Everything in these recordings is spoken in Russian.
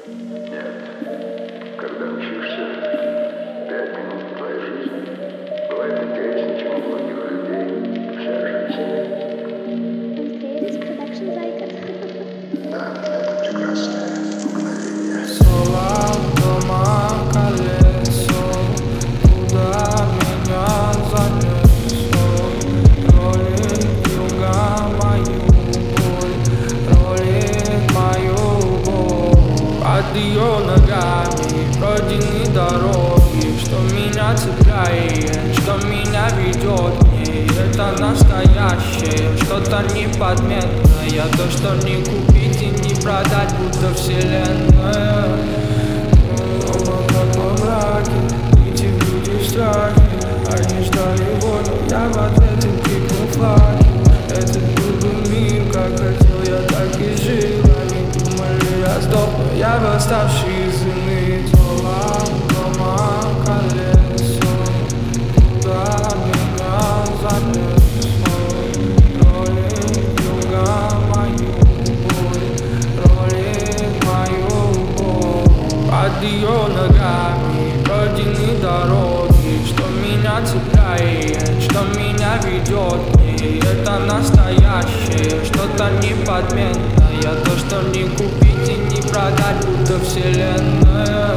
Нет. Когда учишься, 5 минут твоей жизни бывает интереснее, чем у многих людей вся жизнь. Андреевич, продакшн Зайка. Да, это прекрасное мгновение. Соло дома колесо, куда меня занесло. Ролик юга мою боль, ролик мою боль. Под ее ногами пройдены дороги, что меня цепляет, что меня ведет к ней. Это настоящее, что-то неподметное, то, что не купить и не продать, будто вселенная. Оба как во мраке, эти люди в страхе. Они ждали волю, я в ответ им крикнул флаги. Этот был бы мир, как хотел я, так и жил. Они думали, я сдохну, я восставший из иных. Соло дома колесо, куда меня занесло. Ролик юга мою боль, ролик мою боль. Под ее ногами пройдены дороги, что меня цепляет, что меня ведет к ней. Это настоящее, что-то неподменное, то, что не купить и не продать, будто вселенная.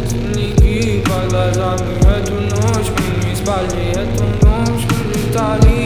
Синяки под глазами, эту ночь мы не спали, эту ночь мы летали.